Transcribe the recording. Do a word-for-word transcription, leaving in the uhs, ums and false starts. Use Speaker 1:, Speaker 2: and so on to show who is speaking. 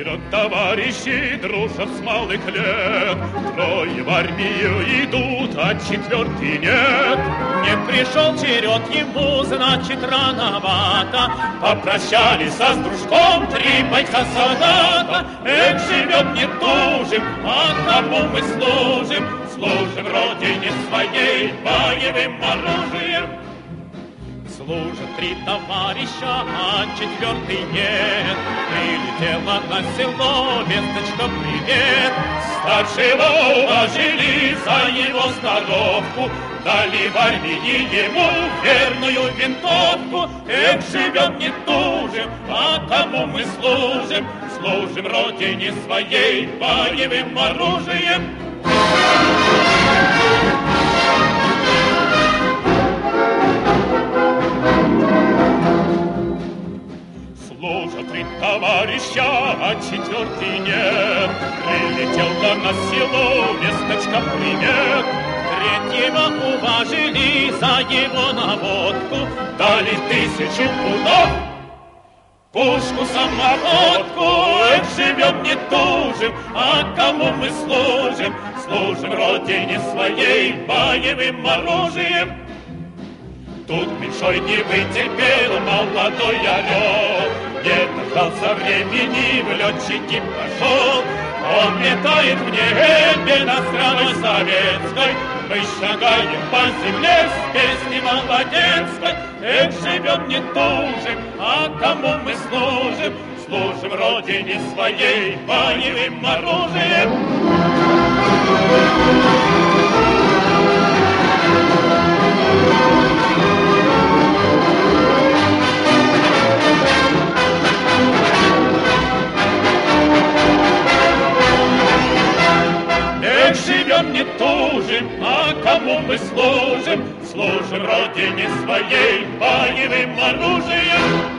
Speaker 1: Вперед, товарищи, дружат с малых лет. Трое в армию идут, а четвертый нет.
Speaker 2: Не пришел черед ему, значит, рановато.
Speaker 1: Попрощались со с дружком три бойца солдата. Эх, живем, не тужим, а кому мы служим? Служим родине своей боевым оружием.
Speaker 2: Служат три товарища, а четвертый нет. Прилетела на село весточка «Привет».
Speaker 1: Старшего уважили за его сноровку, дали в армии ему верную винтовку. Эх, живем, не тужим, а кому мы служим? Служим родине своей боевым оружием. Служат три товарища, а четвертый нет. Прилетела на село весточка «Привет».
Speaker 2: Третьего уважили за его наводку,
Speaker 1: дали тысячу пудов, пушку-самоходку. Эх, живем, не тужим, а кому мы служим? Служим родине своей боевым оружием. Тут меньшой не вытерпел молодой орел, не дождался времени, в летчики пошел. Он летает в небе на страной советской, мы шагаем по земле с песней молодецкой. Эх, живем, не тужим, а кому мы служим? Служим родине своей боевым оружием. Эх, живем, не тужим, а кому мы служим? Служим родине своей боевым оружием.